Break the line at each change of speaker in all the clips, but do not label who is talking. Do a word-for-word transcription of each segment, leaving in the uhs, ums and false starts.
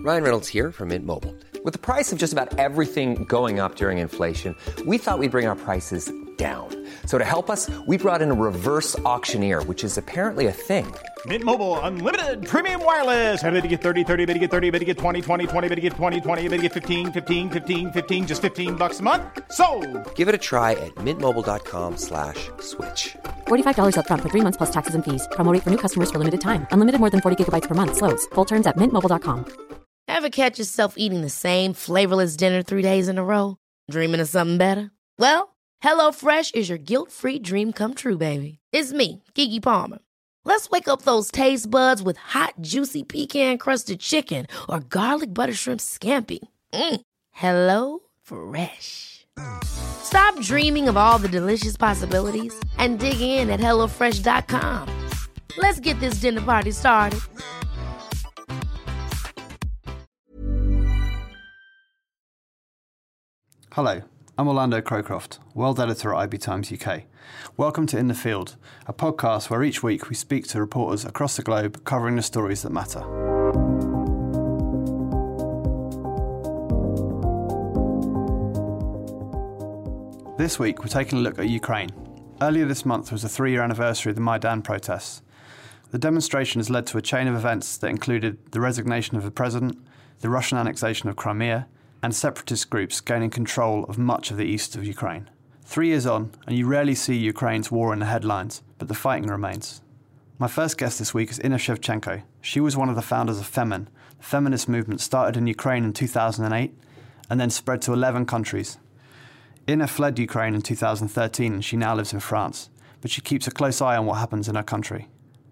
Ryan Reynolds here from Mint Mobile. With the price of just about everything going up during inflation, we thought we'd bring our prices down. So to help us, we brought in a reverse auctioneer, which is apparently a thing.
Mint Mobile Unlimited Premium Wireless. How to get thirty, thirty, how to get thirty, how to get twenty, twenty, twenty, how to get twenty, twenty, how to get fifteen, fifteen, fifteen, fifteen, just fifteen bucks a month? Sold!
Give it a try at mintmobile.com slash switch.
forty-five dollars up front for three months plus taxes and fees. Promo rate for new customers for limited time. Unlimited more than forty gigabytes per month. Slows full terms at mint mobile dot com.
Ever catch yourself eating the same flavorless dinner three days in a row? Dreaming of something better? Well, HelloFresh is your guilt-free dream come true, baby. It's me, Keke Palmer. Let's wake up those taste buds with hot, juicy pecan-crusted chicken or garlic butter shrimp scampi. Mm. Hello Fresh. Stop dreaming of all the delicious possibilities and dig in at hello fresh dot com. Let's get this dinner party started.
Hello, I'm Orlando Crowcroft, World Editor at I B Times U K. Welcome to In the Field, a podcast where each week we speak to reporters across the globe covering the stories that matter. This week we're taking a look at Ukraine. Earlier this month was the three-year anniversary of the Maidan protests. The demonstration has led to a chain of events that included the resignation of the president, the Russian annexation of Crimea, and separatist groups gaining control of much of the east of Ukraine. Three years on, and you rarely see Ukraine's war in the headlines, but the fighting remains. My first guest this week is Inna Shevchenko. She was one of the founders of Femen. The feminist movement started in Ukraine in two thousand eight and then spread to eleven countries. Inna fled Ukraine in two thousand thirteen and she now lives in France, but she keeps a close eye on what happens in her country.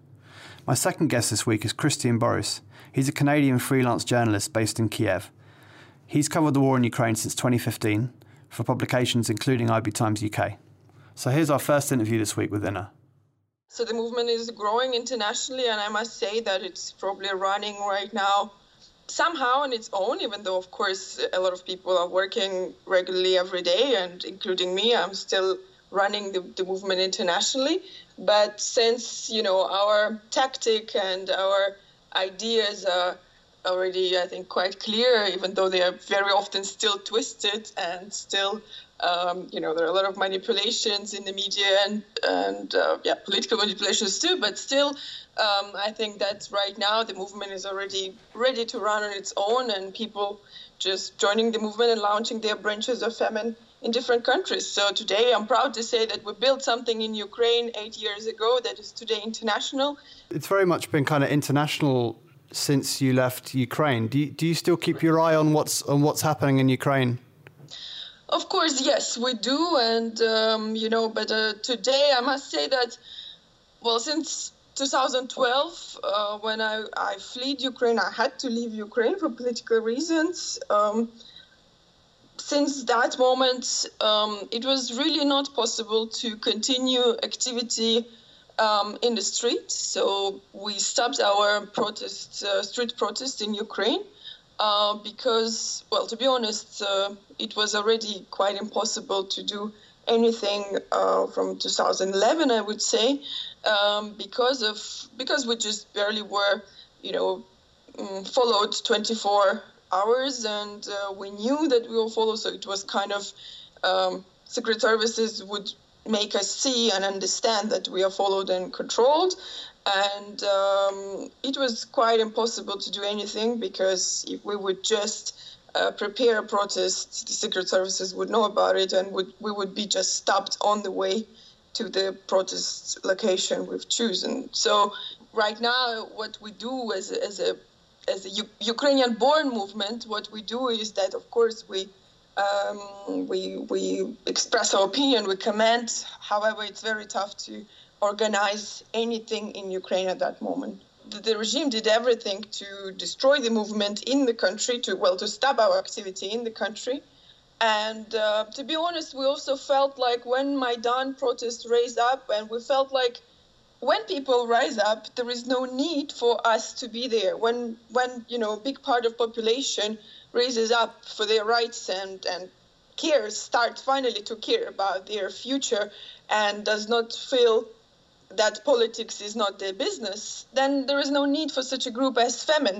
My second guest this week is Christian Boris. He's a Canadian freelance journalist based in Kiev. He's covered the war in Ukraine since twenty fifteen for publications including I B Times U K. So here's our first interview this week with Inna.
So the movement is growing internationally, and I must say that it's probably running right now somehow on its own, even though, of course, a lot of people are working regularly every day, and including me, I'm still running the, the movement internationally. But since, you know, our tactic and our ideas are already, I think, quite clear, even though they are very often still twisted and still, um, you know, there are a lot of manipulations in the media and, and uh, yeah, political manipulations too, but still, um, I think that right now the movement is already ready to run on its own, and people just joining the movement and launching their branches of Femen in different countries. So today I'm proud to say that we built something in Ukraine eight years ago that is today international.
It's very much been kind of international since you left Ukraine. Do you, do you still keep your eye on what's on what's happening in Ukraine?
Of course, yes, we do. And, um, you know, but uh, today I must say that, well, since two thousand twelve, uh, when I, I fled Ukraine, I had to leave Ukraine for political reasons. Um, since that moment, um, it was really not possible to continue activity Um, in the street. So we stopped our protest, uh, street protest in Ukraine uh, because, well, to be honest, uh, it was already quite impossible to do anything uh, from two thousand eleven, I would say, um, because of because we just barely were, you know, um, followed twenty-four hours, and uh, we knew that we were followed. So it was kind of um, secret services would make us see and understand that we are followed and controlled. And um, it was quite impossible to do anything, because if we would just uh, prepare a protest, the secret services would know about it, and would, we would be just stopped on the way to the protest location we've chosen. So right now, what we do as a, as a, as a U- Ukrainian-born movement, what we do is that, of course, we Um, we we express our opinion, we comment. However, it's very tough to organize anything in Ukraine at that moment. The, the regime did everything to destroy the movement in the country, to well, to stop our activity in the country. And uh, to be honest, we also felt like when Maidan protests raised up, and we felt like when people rise up, there is no need for us to be there. When when you know, a big part of population raises up for their rights and, and cares, start finally to care about their future, and does not feel that politics is not their business, then there is no need for such a group as Femen,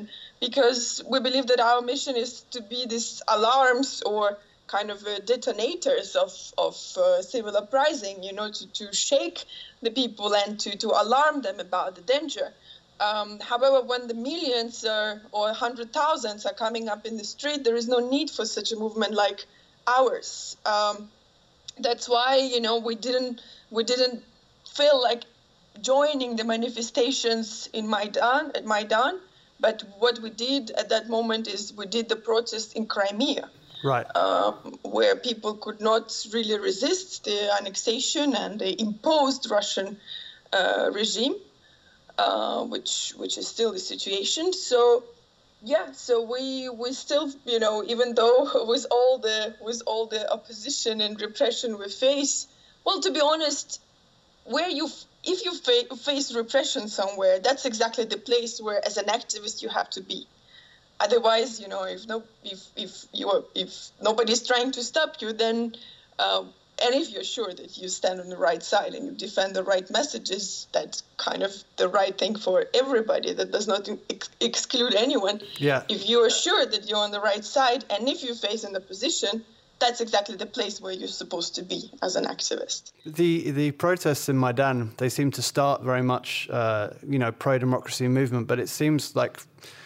because we believe that our mission is to be these alarms or kind of uh, detonators of, of uh, civil uprising, you know, to, to shake the people and to, to alarm them about the danger. Um, however, when the millions uh, or hundred thousands are coming up in the street, there is no need for such a movement like ours. Um, that's why, you know, we didn't we didn't feel like joining the manifestations in Maidan at Maidan, but what we did at that moment is we did the protest in Crimea.
Right.
Uh, where people could not really resist the annexation and the imposed Russian uh, regime, uh, which which is still the situation. So, yeah. So we we still, you know, even though with all the with all the opposition and repression we face, well, to be honest, where you if you fa- face repression somewhere, that's exactly the place where, as an activist, you have to be. Otherwise, you know, if no, if if you are, if nobody's trying to stop you, then, uh, and if you're sure that you stand on the right side and you defend the right messages, that's kind of the right thing for everybody. That does not ex- exclude anyone.
Yeah.
If you are sure that you're on the right side, and if you face an opposition, that's exactly the place where you're supposed to be as an activist.
The the protests in Maidan, they seem to start very much, uh, you know, pro-democracy movement, but it seems like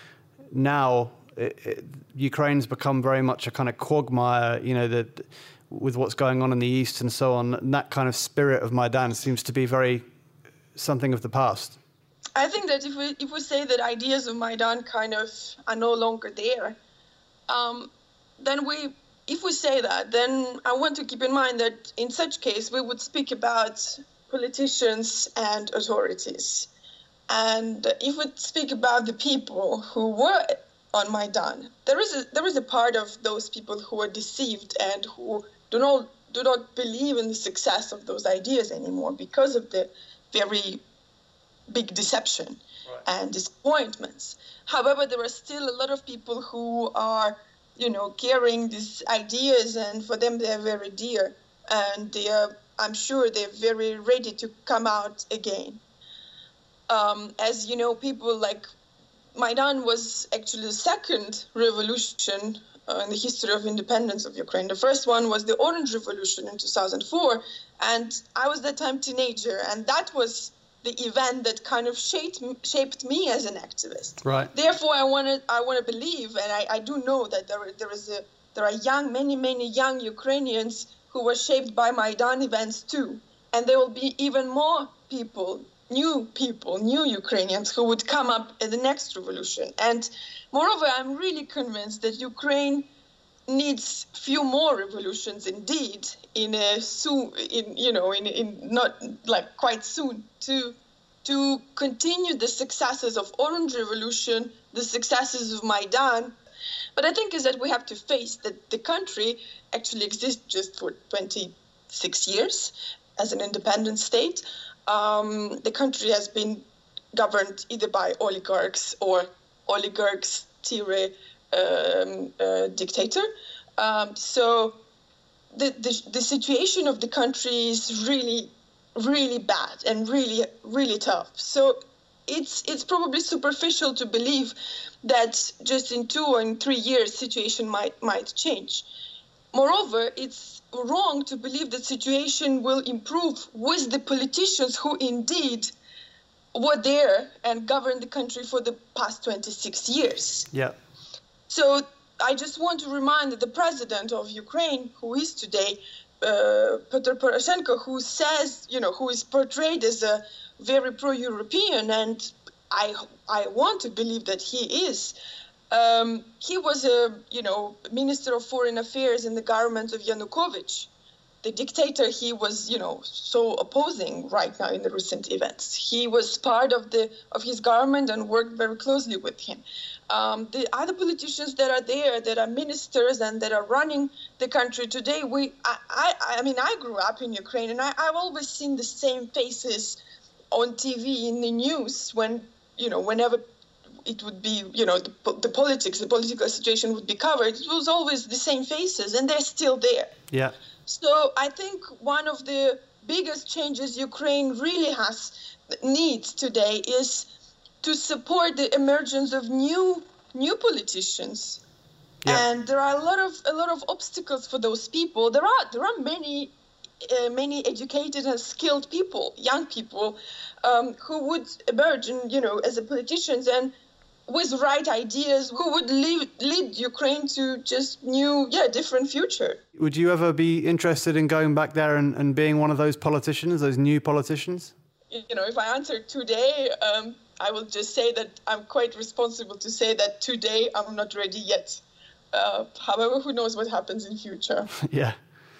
now it, it, Ukraine's become very much a kind of quagmire, you know, that with what's going on in the East and so on, and that kind of spirit of Maidan seems to be very something of the past.
I think that if we if we say that ideas of Maidan kind of are no longer there, um, then we, if we say that, then I want to keep in mind that in such case we would speak about politicians and authorities. And if we speak about the people who were on Maidan, there is a, there is a part of those people who are deceived and who do not do not believe in the success of those ideas anymore because of the very big deception right. and disappointments. However, there are still a lot of people who are, you know, carrying these ideas, and for them they are very dear, and they are, I'm sure, they're very ready to come out again. Um, as you know, people like Maidan was actually the second revolution uh, in the history of independence of Ukraine. The first one was the Orange Revolution in two thousand four, and I was that time teenager, and that was the event that kind of shaped shaped me as an activist.
Right.
Therefore, I want to I want to believe, and I, I do know that there there is a there are young many many young Ukrainians who were shaped by Maidan events too, and there will be even more people. New people, new Ukrainians who would come up at the next revolution. And moreover, I'm really convinced that Ukraine needs few more revolutions indeed in a soon, in, you know, in, in not like quite soon to to continue the successes of Orange Revolution, the successes of Maidan. But I think is that we have to face that the country actually exists just for twenty-six years as an independent state. Um, the country has been governed either by oligarchs or oligarchs tire um, uh, dictator. Um, so the, the the situation of the country is really, really bad and really, really tough. So it's it's probably superficial to believe that just in two or in three years situation might might change. Moreover, it's wrong to believe that situation will improve with the politicians who indeed were there and governed the country for the past twenty-six years.
Yeah.
So I just want to remind that the president of Ukraine, who is today uh, Petro Poroshenko, who says, you know, who is portrayed as a very pro-European, and I I want to believe that he is. Um, he was a, you know, Minister of Foreign Affairs in the government of Yanukovych, the dictator he was, you know, so opposing right now in the recent events. He was part of the of his government and worked very closely with him. Um, the other politicians that are there, that are ministers and that are running the country today, we, I, I, I mean, I grew up in Ukraine, and I, I've always seen the same faces on T V, in the news, when, you know, whenever it would be, you know, the, the politics, the political situation would be covered. It was always the same faces, and they're still there.
Yeah.
So I think one of the biggest changes Ukraine really has needs today is to support the emergence of new new politicians.
Yeah.
And there are a lot of a lot of obstacles for those people. There are there are many uh, many educated and skilled people, young people, um, who would emerge, and you know, as a politicians and with right ideas, who would lead lead Ukraine to just new, yeah, different future.
Would you ever be interested in going back there and, and being one of those politicians, those new politicians?
You know, if I answer today, um, I will just say that I'm quite responsible to say that today I'm not ready yet. Uh, however, who knows what happens in future?
Yeah.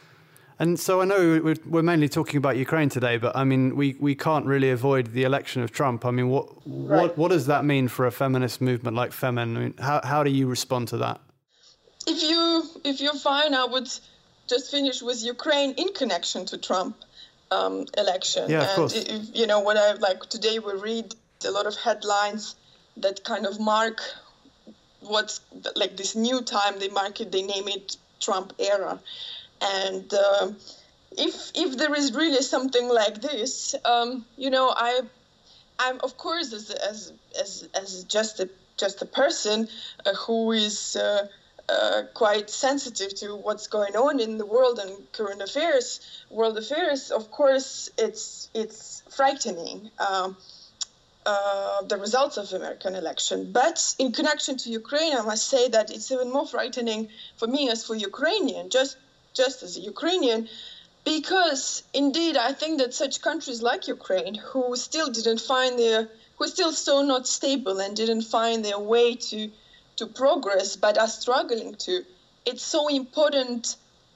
And so I know we're, we're mainly talking about Ukraine today, but I mean, we, we can't really avoid the election of Trump. I mean, what
Right.
what what does that mean for a feminist movement like Femen? I mean, how how do you respond to that?
If you if you're fine, I would just finish with Ukraine in connection to Trump um, election.
Yeah, of
and
course.
If, you know, when I like today, we read a lot of headlines that kind of mark what's like this new time. They mark it. They name it Trump era. And uh, if if there is really something like this, um, you know, I, I'm of course as as as as just a just a person uh, who is uh, uh, quite sensitive to what's going on in the world and current affairs, world affairs. Of course, it's it's frightening. Um, uh, the results of the American election. But in connection to Ukraine, I must say that it's even more frightening for me as for Ukrainian, just just as a Ukrainian, because indeed I think that such countries like Ukraine, who still didn't find their, who are still so not stable and didn't find their way to, to progress, but are struggling to, it's so important,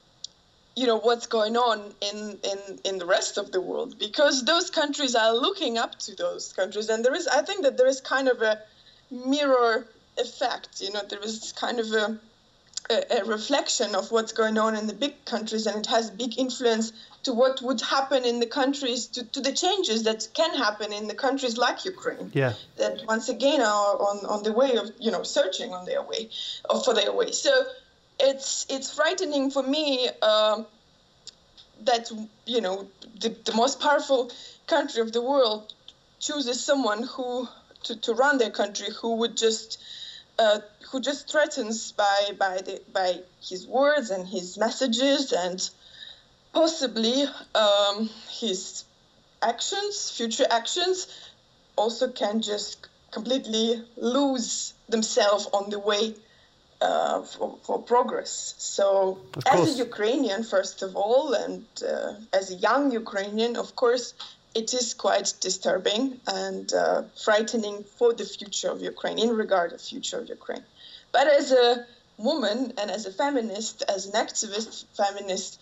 you know, what's going on in, in, in the rest of the world, because those countries are looking up to those countries. And there is, I think that there is kind of a mirror effect, you know, there is kind of a, a, a reflection of what's going on in the big countries, and it has big influence to what would happen in the countries, to, to the changes that can happen in the countries like Ukraine.
Yeah.
That once again are on, on the way of, you know, searching on their way, or for their way. So it's it's frightening for me um, that, you know, the, the most powerful country of the world chooses someone who to, to run their country who would just uh, who just threatens by by the by his words and his messages and possibly um, his actions, future actions, also can just completely lose themselves on the way uh, for, for progress. So
Of
as
course.
a Ukrainian, first of all, and uh, as a young Ukrainian, of course, it is quite disturbing and uh, frightening for the future of Ukraine, in regard to the future of Ukraine. But as a woman and as a feminist, as an activist feminist,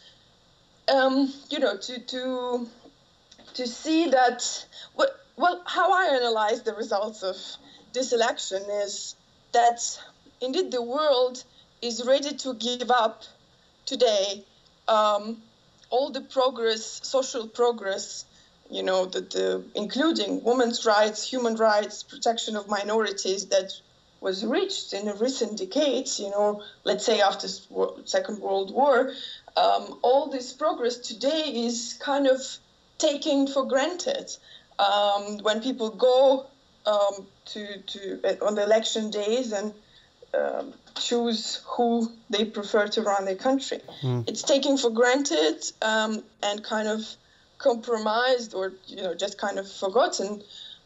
um, you know, to to to see that, what, well, how I analyze the results of this election is that indeed the world is ready to give up today um, all the progress, social progress, you know, the, the, including women's rights, human rights, protection of minorities that was reached in the recent decades, you know, let's say after the Second World War. Um, all this progress today is kind of taken for granted. Um, when people go um, to, to uh, on the election days and um, choose who they prefer to run their country, mm. it's taken for granted um, and kind of compromised, or you know, just kind of forgotten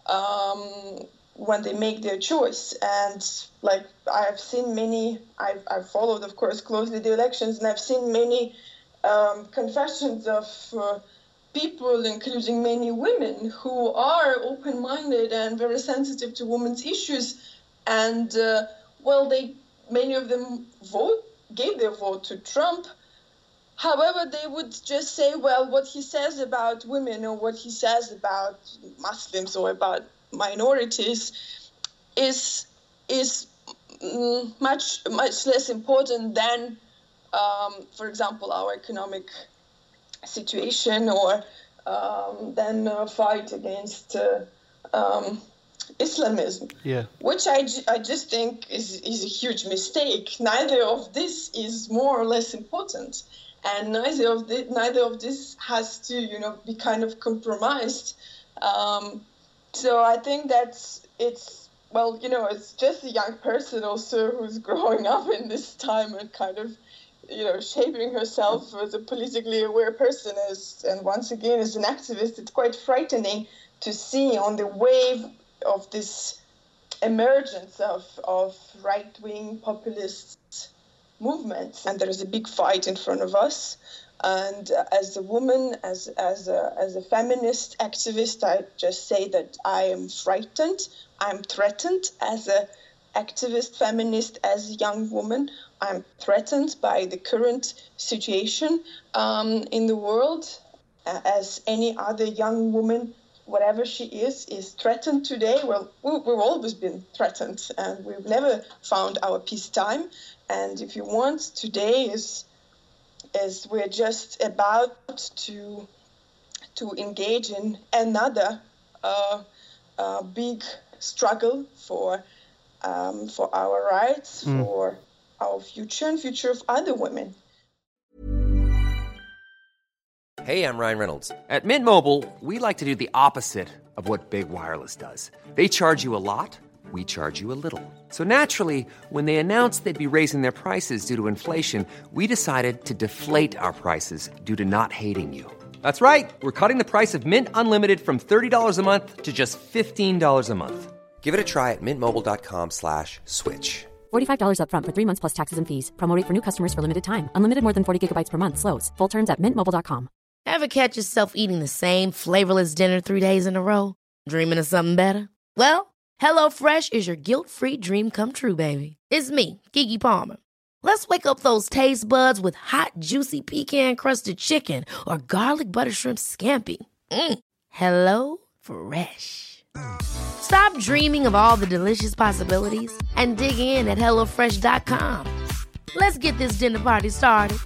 um, when they make their choice. And like I've seen many, I've, I've followed, of course, closely the elections, and I've seen many um, confessions of uh, people, including many women, who are open-minded and very sensitive to women's issues. And uh, well, they many of them vote, gave their vote to Trump. However, they would just say, well, what he says about women or what he says about Muslims or about minorities is is much much less important than, um, for example, our economic situation or um, than a fight against uh, um, Islamism,
yeah.
which I, I just think is, is a huge mistake. Neither of this is more or less important. And neither of the, neither of this has to, you know, be kind of compromised. Um, so I think that it's well, you know, it's just a young person also who's growing up in this time and kind of, you know, shaping herself as a politically aware person. As, and once again, as an activist, it's quite frightening to see on the wave of this emergence of, of right-wing populist movements. And there's a big fight in front of us. And uh, as a woman, as as a, as a feminist activist, I just say that I am frightened. I'm threatened as a activist, feminist, as a young woman. I'm threatened by the current situation um, in the world, uh, as any other young woman, whatever she is, is threatened today. Well, we've always been threatened, and we've never found our peacetime. And if you want, today is... is we're just about to to engage in another uh, uh, big struggle for um, for our rights, mm. for our future and future of other women.
Hey, I'm Ryan Reynolds. At Mint Mobile, we like to do the opposite of what Big Wireless does. They charge you a lot. We charge you a little. So naturally, when they announced they'd be raising their prices due to inflation, we decided to deflate our prices due to not hating you. That's right. We're cutting the price of Mint Unlimited from thirty dollars a month to just fifteen dollars a month. Give it a try at mintmobile.com slash switch.
forty-five dollars up front for three months plus taxes and fees. Promo rate for new customers for limited time. Unlimited more than forty gigabytes per month. Slows full terms at mint mobile dot com.
Ever catch yourself eating the same flavorless dinner three days in a row? Dreaming of something better? Well, HelloFresh is your guilt-free dream come true, baby. It's me, Keke Palmer. Let's wake up those taste buds with hot, juicy pecan-crusted chicken or garlic butter shrimp scampi. Mm. Hello Fresh. Stop dreaming of all the delicious possibilities and dig in at hello fresh dot com. Let's get this dinner party started.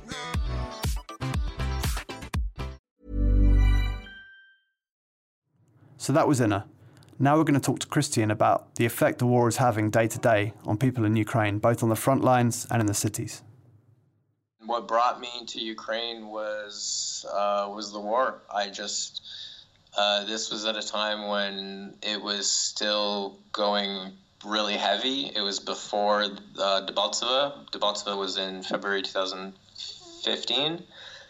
So that was Inna. Now we're going to talk to Christian about the effect the war is having day to day on people in Ukraine, both on the front lines and in the cities.
What brought me to Ukraine was uh, was the war. I just, uh, this was at a time when it was still going really heavy. It was before uh, Debaltseve. Debaltseve was in February two thousand fifteen.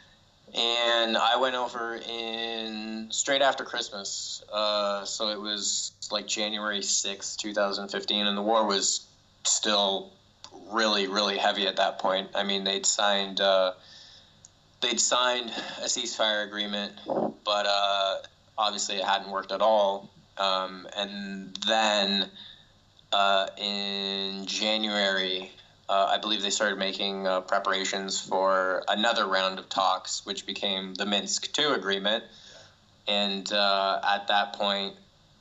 And I went over in straight after Christmas. Uh, so it was like January sixth, twenty fifteen, and the war was still really, really heavy at that point. I mean, they'd signed uh, they'd signed a ceasefire agreement, but uh, obviously it hadn't worked at all. Um, and then uh, in January, Uh, I believe they started making uh, preparations for another round of talks, which became the Minsk two agreement. And uh, at that point,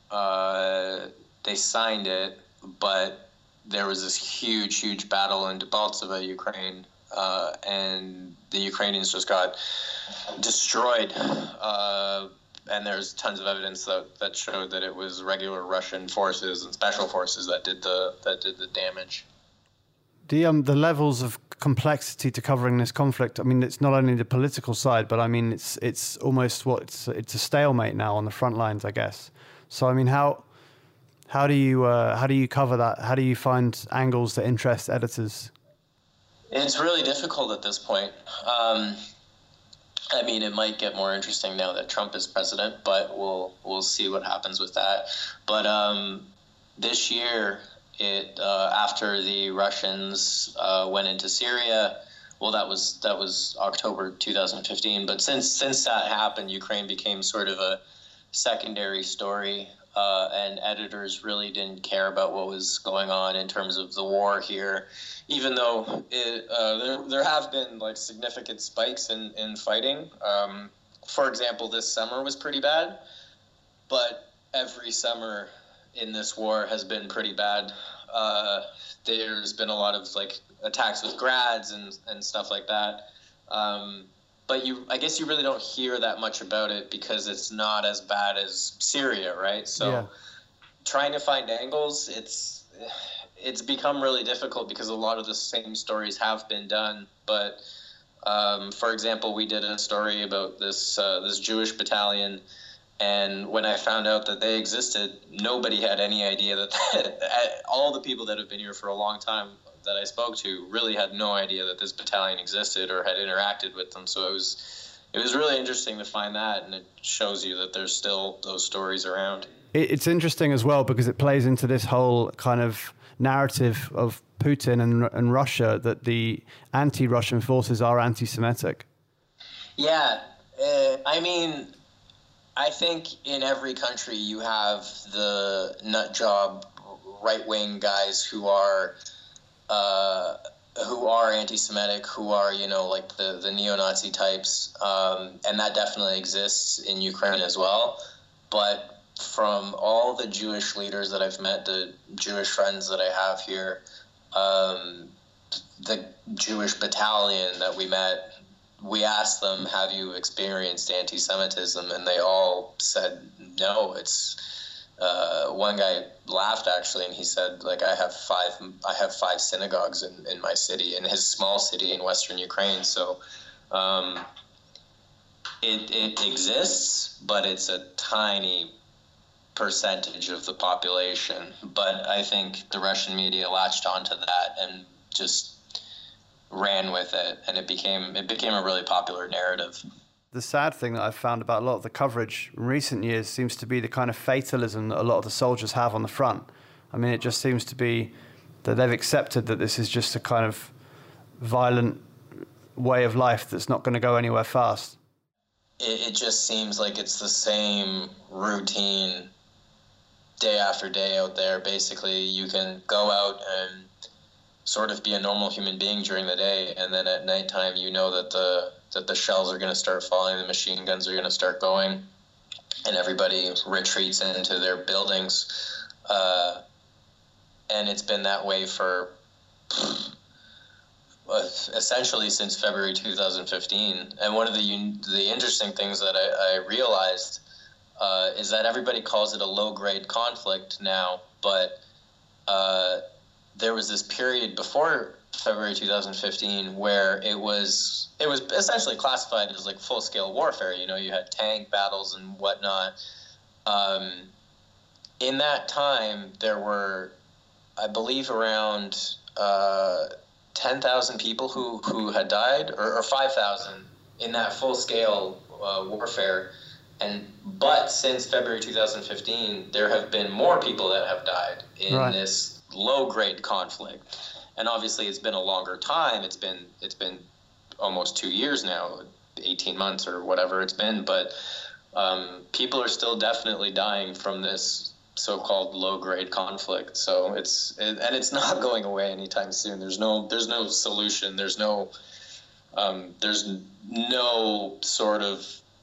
uh, they signed it, but there was this huge, huge battle in Debaltseve, Ukraine, uh, and the Ukrainians just got destroyed. Uh, and there's tons of evidence that, that showed that it was regular Russian forces and special forces that did the that did the damage.
The um the levels of complexity to covering this conflict. I mean, it's not only the political side, but I mean, it's it's almost what it's it's a stalemate now on the front lines, I guess. So I mean, how how do you uh, how do you cover that? How do you find angles that interest editors?
It's really difficult at this point. Um, I mean, it might get more interesting now that Trump is president, but we'll we'll see what happens with that. But um, this year. It uh, after the Russians uh, went into Syria, well, that was that was October two thousand fifteen. But since since that happened, Ukraine became sort of a secondary story, uh, and editors really didn't care about what was going on in terms of the war here, even though it, uh, there there have been like significant spikes in in fighting. Um, for example, this summer was pretty bad, but every summer in this war has been pretty bad. Uh, there's been a lot of like attacks with grads and, and stuff like that. Um, but you, I guess you really don't hear that much about it because it's not as bad as Syria, right? So yeah. Trying to find angles, it's, it's become really difficult because a lot of the same stories have been done. But, um, for example, we did a story about this, uh, this Jewish battalion And when I found out that they existed, nobody had any idea that, that all the people that have been here for a long time that I spoke to really had no idea that this battalion existed or had interacted with them. So it was it was really interesting to find that, and it shows you that there's still those stories around.
It's interesting as well because it plays into this whole kind of narrative of Putin and, and Russia that the anti-Russian forces are anti-Semitic.
Yeah, uh, I mean, I think in every country you have the nut job right-wing guys who are uh, who are anti-Semitic, who are, you know, like the, the neo-Nazi types, um, and that definitely exists in Ukraine as well. But from all the Jewish leaders that I've met, the Jewish friends that I have here, um, the Jewish battalion that we met, we asked them, have you experienced anti-Semitism? And they all said, no. It's uh, one guy laughed actually, and he said, like, I have five, I have five synagogues in, in my city, in his small city in Western Ukraine. So um, it, it exists, but it's a tiny percentage of the population. But I think the Russian media latched onto that and just ran with it, and it became it became a really popular narrative.
The sad thing that I've found about a lot of the coverage in recent years seems to be the kind of fatalism that a lot of the soldiers have on the front. I mean, it just seems to be that they've accepted that this is just a kind of violent way of life that's not going to go anywhere fast.
It, it just seems like it's the same routine day after day out there. Basically, you can go out and sort of be a normal human being during the day, and then at nighttime you know that the that the shells are going to start falling, the machine guns are going to start going, and everybody retreats into their buildings. Uh, and it's been that way for essentially since February two thousand fifteen. And one of the the interesting things that I, I realized uh, is that everybody calls it a low-grade conflict now, but uh, there was this period before February two thousand fifteen where it was it was essentially classified as like full-scale warfare. You know, you had tank battles and whatnot. Um, in that time, there were, I believe, around uh, ten thousand people who, who had died, or, or five thousand in that full-scale uh, warfare. And but since February two thousand fifteen, there have been more people that have died in right. this low-grade conflict. And obviously it's been a longer time. It's been it's been almost two years now, eighteen months or whatever it's been. But um, people are still definitely dying from this so-called low-grade conflict. So it's it, and it's not going away anytime soon. There's no there's no solution. There's no um, there's no sort of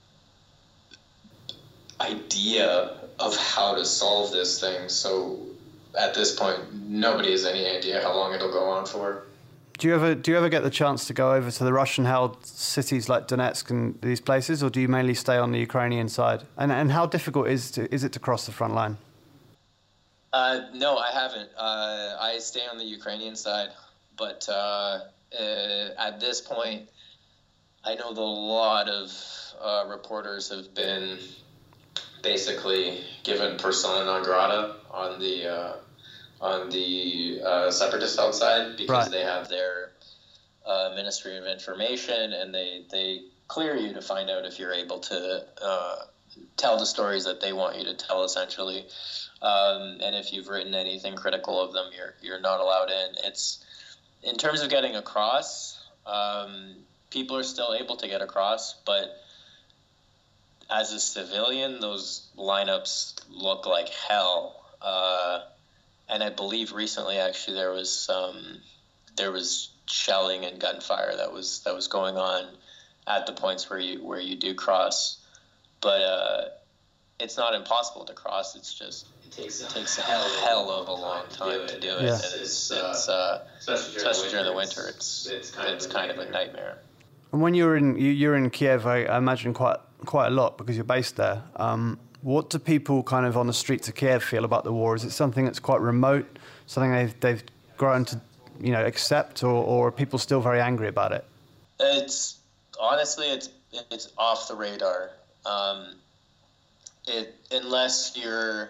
idea of how to solve this thing. So at this point, nobody has any idea how long it'll go on for.
Do you ever do you ever get the chance to go over to the Russian-held cities like Donetsk and these places, or do you mainly stay on the Ukrainian side? And and how difficult is to is it to cross the front line?
Uh, no, I haven't. Uh, I stay on the Ukrainian side, but uh, uh, at this point, I know that a lot of uh, reporters have been basically given persona non grata on the uh, on the uh, separatist outside because right. they have their uh, Ministry of Information, and they they clear you to find out if you're able to uh, tell the stories that they want you to tell, essentially. Um, and if you've written anything critical of them, you're you're not allowed in. It's in terms of getting across. Um, people are still able to get across, but as a civilian, those lineups look like hell. Uh, and I believe recently, actually, there was um, there was shelling and gunfire that was that was going on at the points where you where you do cross. But uh, it's not impossible to cross. It's just it takes it takes a hell, hell of a long time to do it.
Yeah.
It's, it's, it's uh, especially, during, especially the during the winter. It's it's kind, it's of, kind of a nightmare.
And when you're in you, you're in Kiev, I, I imagine quite quite a lot because you're based there. Um, what do people kind of on the streets of Kiev feel about the war? Is it something that's quite remote, something they've they've grown to, you know, accept, or, or are people still very angry about it?
It's honestly, it's it's off the radar. Um, it unless you're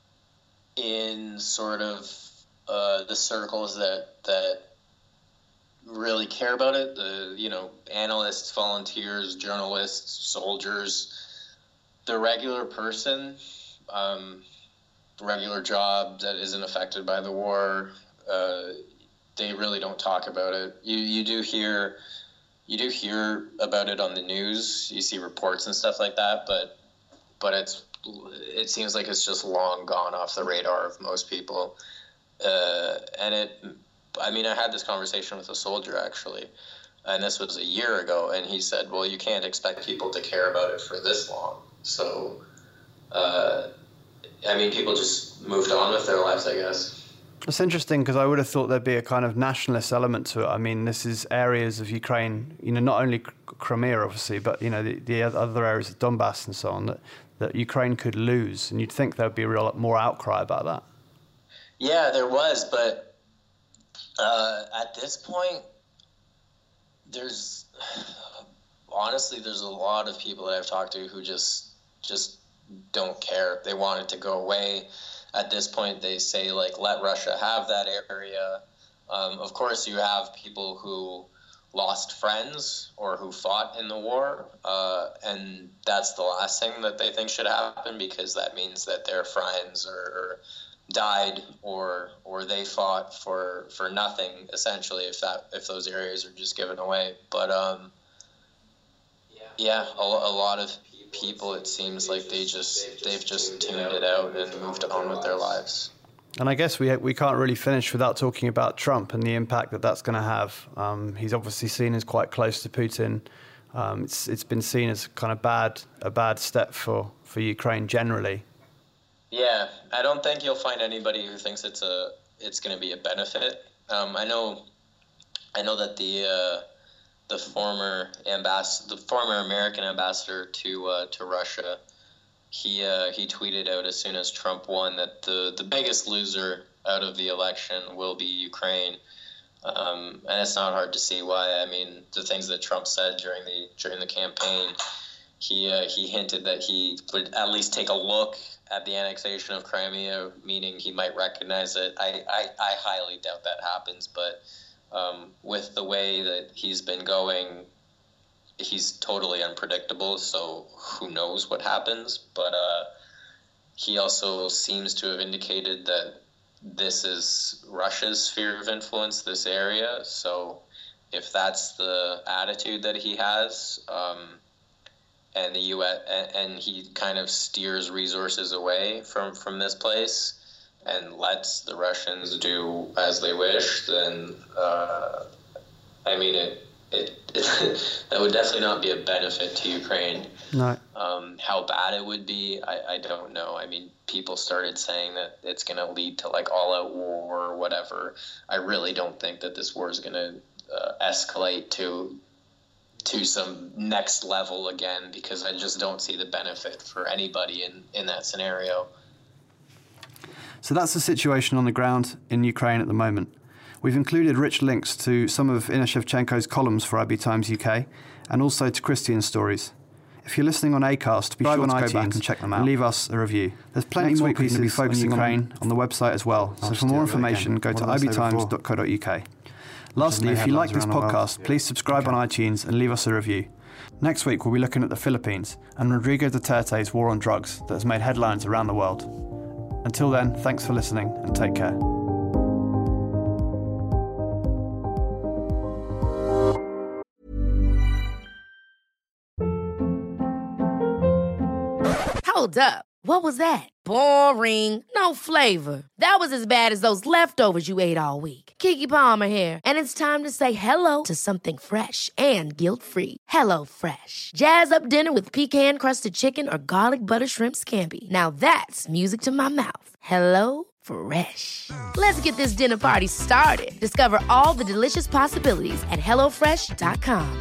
in sort of uh, the circles that that really care about it, the you know analysts, volunteers, journalists, soldiers, the regular person, um, regular job that isn't affected by the war, uh, they really don't talk about it. You you do hear you do hear about it on the news. You see reports and stuff like that, but but it's it seems like it's just long gone off the radar of most people. Uh, and it, I mean, I had this conversation with a soldier actually, and this was a year ago, and he said, well, you can't expect people to care about it for this long. So, uh, I mean, people just moved on with their lives, I guess.
It's interesting because I would have thought there'd be a kind of nationalist element to it. I mean, this is areas of Ukraine, you know, not only Crimea, obviously, but, you know, the, the other areas of Donbass and so on that, that Ukraine could lose. And you'd think there'd be a real more outcry about that.
Yeah, there was. But uh, at this point, there's honestly, there's a lot of people that I've talked to who just just don't care. They want it to go away. At this point, they say, like, let Russia have that area. Um, of course, you have people who lost friends or who fought in the war, uh, and that's the last thing that they think should happen, because that means that their friends or died or or they fought for for nothing, essentially, if that if those areas are just given away. But um, yeah, a, a lot of people, it seems like they just they've just tuned it out and moved on with their lives.
And I guess we we can't really finish without talking about Trump and the impact that that's going to have. Um, he's obviously seen as quite close to Putin. Um, it's it's been seen as kind of bad a bad step for, for Ukraine generally.
Yeah, I don't think you'll find anybody who thinks it's a it's going to be a benefit. Um, I know, I know that the uh, the former ambassador, the former American ambassador to uh, to Russia, he uh, he tweeted out as soon as Trump won that the the biggest loser out of the election will be Ukraine, um, and it's not hard to see why. I mean, the things that Trump said during the during the campaign, he uh, he hinted that he would at least take a look at the annexation of Crimea, meaning he might recognize it. I, I, I highly doubt that happens, but um, with the way that he's been going, he's totally unpredictable, so who knows what happens. But uh, he also seems to have indicated that this is Russia's sphere of influence, this area. So if that's the attitude that he has, um, and the U S and, and he kind of steers resources away from, from this place and lets the Russians do as they wish, then uh, I mean it, it, it that would definitely not be a benefit to Ukraine.
No.
Um, how bad it would be, I, I don't know. I mean, people started saying that it's going to lead to like all-out war or whatever. I really don't think that this war is going to uh, escalate to. to some next level again, because I just don't see the benefit for anybody in, in that scenario.
So that's the situation on the ground in Ukraine at the moment. We've included rich links to some of Inna Shevchenko's columns for I B Times U K and also to Christian's stories. If you're listening on Acast, be sure to go back and check them out and leave us a review. There's plenty more pieces to be focusing on Ukraine on the website as well. So for more information, go to i b times dot co dot u k. Lastly, if you like this podcast, please subscribe on iTunes and leave us a review. Next week, we'll be looking at the Philippines and Rodrigo Duterte's war on drugs that has made headlines around the world. Until then, thanks for listening and take care.
Hold up. What was that? Boring. No flavor. That was as bad as those leftovers you ate all week. Keke Palmer here, and it's time to say hello to something fresh and guilt-free. Hello Fresh. Jazz up dinner with pecan-crusted chicken or garlic butter shrimp scampi. Now that's music to my mouth. Hello Fresh. Let's get this dinner party started. Discover all the delicious possibilities at hello fresh dot com.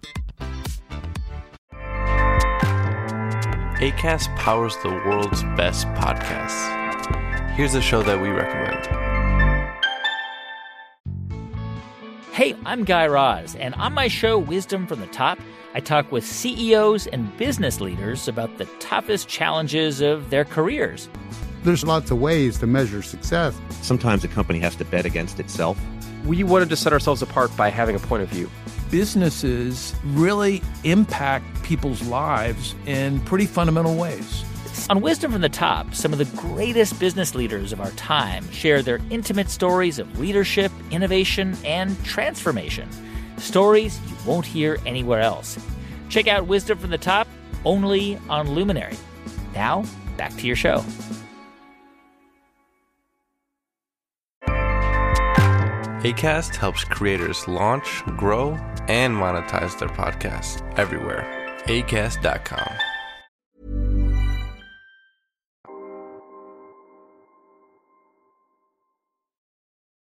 Acast powers the world's best podcasts. Here's a show that we recommend.
Hey, I'm Guy Raz, and on my show, Wisdom from the Top, I talk with C E Os and business leaders about the toughest challenges of their careers.
There's lots of ways to measure success.
Sometimes a company has to bet against itself.
We wanted to set ourselves apart by having a point of view.
Businesses really impact people's lives in pretty fundamental ways.
On Wisdom from the Top, some of the greatest business leaders of our time share their intimate stories of leadership, innovation, and transformation. Stories you won't hear anywhere else. Check out Wisdom from the Top only on Luminary. Now, back to your show.
Acast helps creators launch, grow, and monetize their podcasts everywhere. Acast dot com.